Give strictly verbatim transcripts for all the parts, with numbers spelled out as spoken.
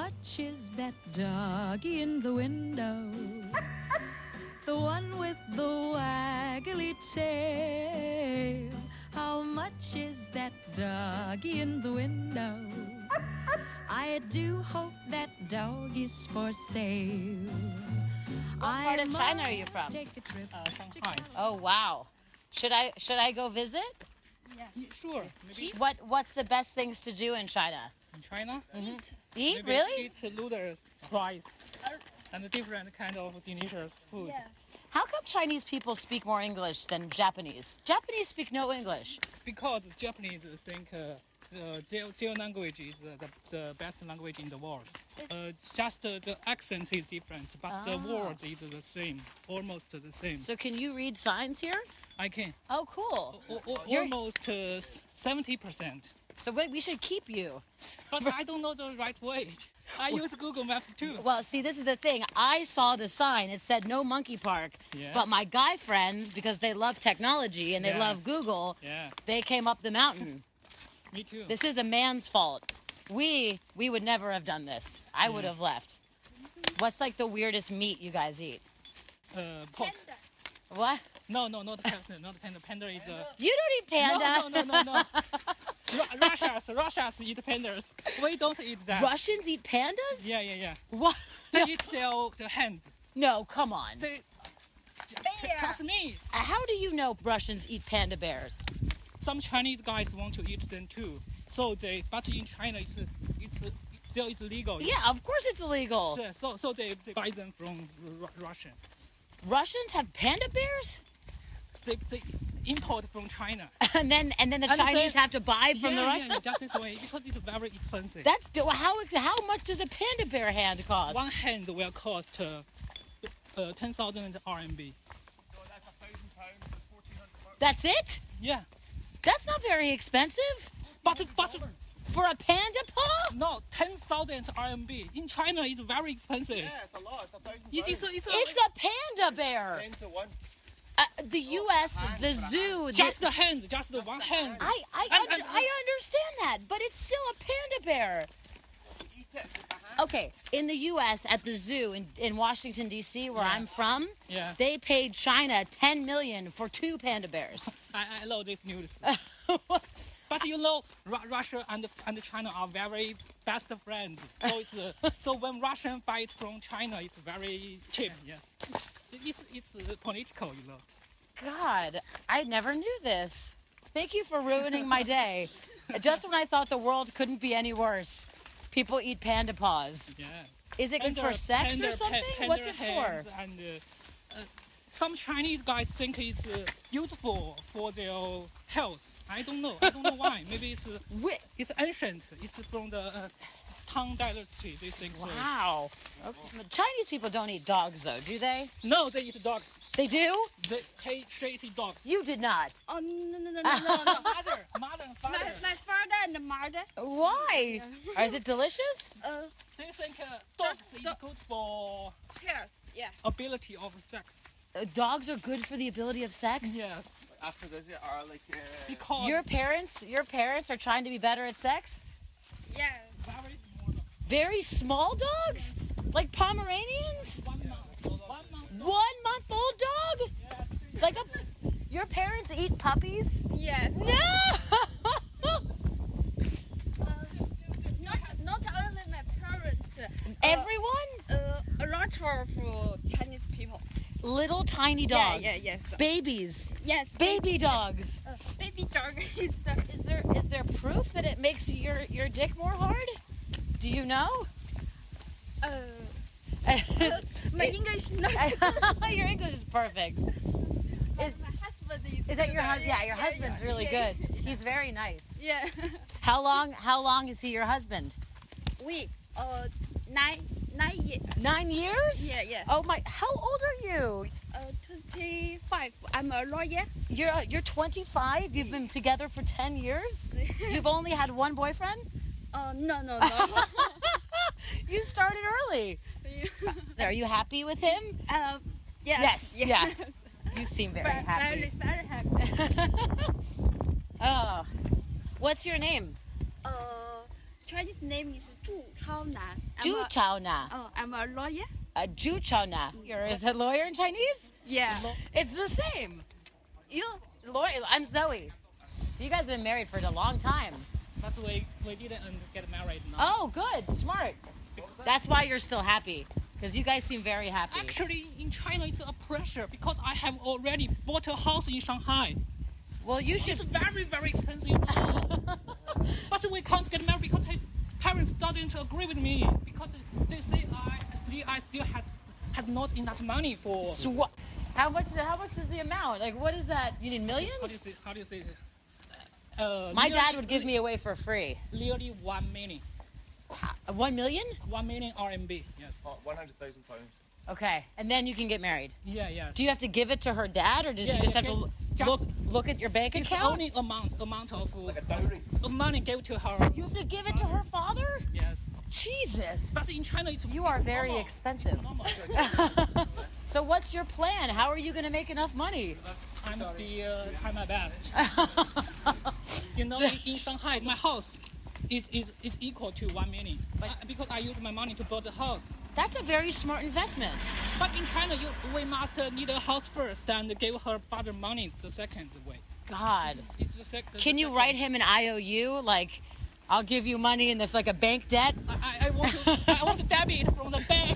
much is that doggy in the window? The one with the waggly tail. How much is that doggy in the window? I do hope that dog is for sale. What part of China are you from? Take a trip Uh, Shanghai. Oh wow. Should I should I go visit? Yeah, sure. Maybe What what's the best things to do in China? in China. Eat? Maybe Really? Eat noodles, rice, and different kind of delicious food. How come Chinese people speak more English than Japanese? Japanese speak no English. Because Japanese think uh, the, their, their language is uh, the, the best language in the world. Uh, just uh, the accent is different, but the Ah. words is the same, almost the same. So can you read signs here? I can Oh, cool. o- o- You're- almost uh, seventy percent. So wait, we should keep you. But I don't know the right way. I use Google Maps too. Well, see, this is the thing. I saw the sign. It said no monkey park. Yeah. But my guy friends, because they love technology and they Yeah. love Google, Yeah, they came up the mountain. me too. This is a man's fault. We we would never have done this. I would Yeah. have left. What's like the weirdest meat you guys eat? Uh, pork. What? No, no, not panda. Not panda. Panda is uh, You don't eat panda. No, no, no, no, no. Ru- Russians, Russians eat pandas. We don't eat that. Russians eat pandas? Yeah, yeah, yeah. What? They eat their, their hands. No, come on. They, tr- trust me. Uh, How do you know Russians eat panda bears? Some Chinese guys want to eat them too. So they, but in China, it's it's still it's legal. Yeah, of course it's illegal. So so, so they, they buy them from Ru- Russian. Russians have panda bears? They, they import from China. And then and then the And Chinese they- have to buy from yeah, the Russians? yeah, just this way because it's very expensive. That's do- how ex- how much does a panda bear hand cost? One hand will cost uh, uh, ten thousand R M B. That's it? Yeah, That's not very expensive but but for a panda paw? no, ten thousand R M B in China is very expensive. Yeah, it's a lot. It's a thousand It- it's a, it's a, It's a panda bear. ten to one. Uh, the U S, the zoo. the- just the hand, just the one hand. I I, And- under, and- I understand that, but it's still a panda bear. Eat it with the hand. Okay, in the U S at the zoo in, in Washington D C where Yeah. I'm from, Yeah. they paid China ten million for two panda bears. I, I love this news. But you know, Ru- Russia and and China are very best friends. So it's uh, so when Russian buy it from China, it's very cheap. Yes, it's it's uh, political, you know. God, I never knew this. Thank you for ruining my day. Just when I thought the world couldn't be any worse, people eat panda paws. Yeah. Is it good for sex or something? What's it for? And uh, uh, some Chinese guys think it's uh, useful for their health. I don't know. I don't know why. Maybe it's uh, Wi- it's ancient. It's from the uh, Tang Dynasty. They think so. Wow. Okay. But Chinese people don't eat dogs, though, do they? No, they eat dogs. They do? They hate shitty dogs. You did not. Oh, no, no, no, no, no, no. Mother, mother and My, father. my father and the mother. Why? Or is it delicious? Uh, They think uh, dogs is dog- good for pairs. Yeah. ability of sex. Uh, dogs are good for the ability of sex? Yes, After this, you are like. Uh, because Your parents, your parents are trying to be better at sex? Yeah. very small dog. Very small dogs? Like Pomeranians? One month, one month. dog. One month old dog? Yeah. Like a, your parents eat puppies? Yes. No! Uh, not, not only my parents. Uh, Everyone? uh, a lot of uh, Chinese people. Little tiny Yeah, dogs. yeah, yes. Babies. Yes. Baby dogs. Uh, baby dog is the. Is there is there proof that it makes your your dick more hard? Do you know? Uh, my English not. Your English is perfect. Is my husband is. is that your husband? Yeah, your yeah, husband's yeah, really yeah, good. He's very nice. Yeah. How long how long is he your husband? we uh nine nine years. Nine years? Yeah, yeah. Oh my! How old are you? Uh, twenty five. I'm a lawyer. You're uh, you're twenty-five. You've been together for ten years. You've only had one boyfriend. Uh, no, no, no. You started early. Are you happy with him? uh, yes. Yes, yeah. You seem very Very, happy. very happy. Oh, what's your name? Uh, Chinese name is Zhu Chaonan. I'm Zhu a- Chaona. Oh, I'm a lawyer. Uh, Zhu Chaona. Is a lawyer in Chinese? Yeah. It's the same. You. Lawyer. I'm Zoe. So you guys have been married for a long time. But we, we didn't get married now. Oh, good. Smart. That's why you're still happy. Because you guys seem very happy. Actually, in China, it's a pressure because I have already bought a house in Shanghai. Well, you It's should. very, very expensive. But we can't get married because his parents didn't agree with me because they say I, still- I still have, have not enough money for. Swa- how much? How much is the amount? Like, what is that? You need How do you millions? say? How do you say? Uh, My nearly- dad would give me away for free. nearly one million, Ha- One million? one million R M B. Yes. Oh, one hundred thousand pounds. Okay, and then you can get married. Yeah, yes. Do you have to give it to her dad, or does Yeah, he just yeah, have to can- l- just- look look at your bank It's account? only amount amount of, Like a dowry. of money give to her. You have to give it to her father? Yes. Jesus. But in China, it's You are it's very normal. expensive. It's normal. So what's your plan? How are you going to make enough money? I'm still uh, try my best. You know, in, in Shanghai, my house is, is, is equal to one million. But- I- because I use my money to build a house. That's a very smart investment. But in China, you, we must uh, need a house first and give her father money the second way. God. It's the sec- the Can you second- write him an I O U? Like, I'll give you money and it's like a bank debt. I, I, I want to I want to debit it from the bank.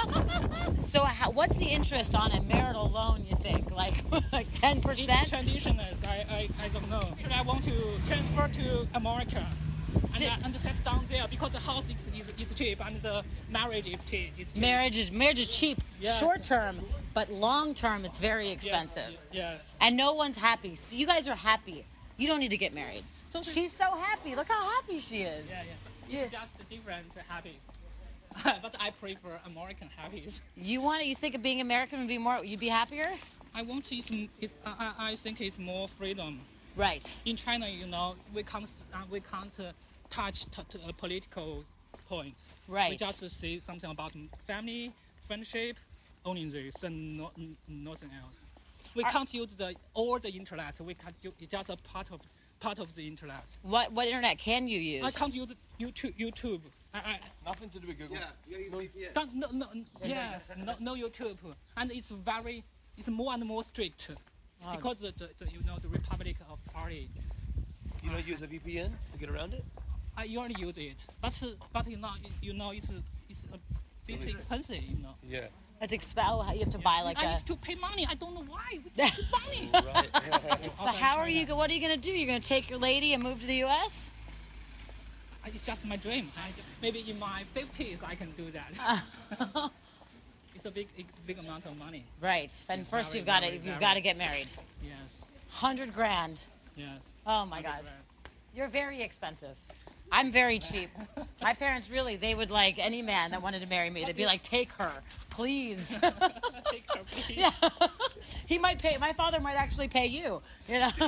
So how, what's the interest on a marital loan, you think? Like, like ten It's percent? traditionalist. I, I, I don't know. Should I want to transfer to America and, Did- uh, and settle down there because the house is, is, is cheap and the marriage is cheap. It's cheap. Marriage is marriage is cheap, Yes. short term, but long term it's very Yes, expensive. Yes. And no one's happy. So you guys are happy. You don't need to get married. So the- She's so happy. Look how happy she is. Yeah, yeah. It's just different habits. But I prefer American habits. You want it? You think of being American would be more? You'd be happier? I want it's, it's I, I I think it's more freedom. Right. In China, you know, we can't uh, we can't uh, touch t- to a political points. Right. We just say something about family, friendship, only this and no, n- nothing else. We Are- can't use the all the internet. We can't use it's just a part of part of the internet. What what internet can you use? I can't use YouTube. YouTube. I, I, Nothing to do with Google. Yeah, you gotta use V P N. Don't, no, no, yes, no, no YouTube, and it's very, it's more and more strict Oh, because the, the, the you know the Republic of Party. You don't use a V P N to get around it? I already use it, but uh, but you know you know it's it's a bit Silly. expensive, you know. Yeah. That's expel. You have to buy like I a. need to pay money. I don't know why. We need to pay money. Right. So how are you? go- What are you gonna do? You're gonna take your lady and move to the U S? It's just my dream. I, maybe in my fifties I can do that. It's a big big amount of money. Right. And first Very, you've got to very, you've very. got to get married. Yes, Hundred grand. yes. Oh my God. You're very expensive. I'm very cheap. My parents really, they would like any man that wanted to marry me. They'd be like, take her, please. Take her, please. Yeah. He might pay, my father might actually pay you, you know?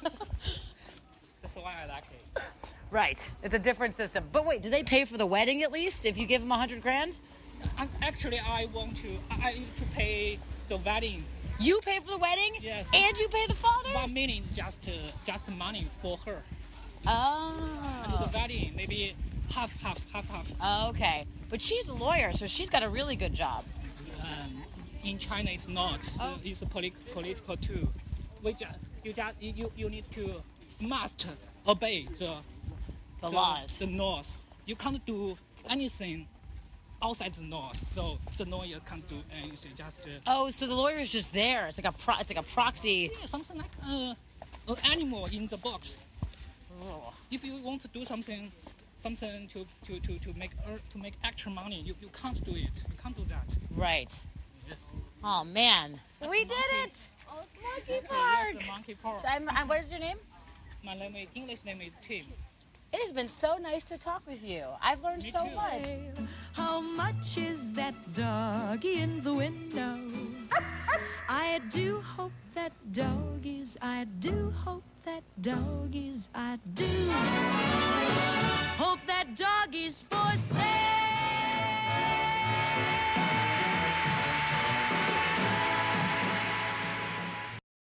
That's why I like it. Right. It's a different system. But wait, do they pay for the wedding at least if you give them a hundred grand? And actually, I want to. I I need to pay the wedding. You pay for the wedding? Yes. And you pay the father? One million just uh, just money for her. And Oh. the wedding maybe half half half half. Oh, okay. But she's a lawyer, so she's got a really good job. Um, in China, it's not. Oh. It's a polit- political too. We just you just you you need to must obey the The laws. the laws. You can't do anything outside the laws. So the lawyer can't do anything. Just uh, Oh, so the lawyer's just there. It's like a pro- it's like a proxy. yeah, something like uh, an animal in the box. Oh. If you want to do something, something to to to to make ear- to make extra money, you, you can't do it. You can't do that. Right. Yes. Oh man. We did it. Monkey Yes, Park. the monkey park. So I'm, I'm, what is your name? My name is, English name is Tim. It has been so nice to talk with you. I've learned Me so too. much. How much is that doggy in the window? I do hope that doggies, I do hope that doggies, I do hope that doggies for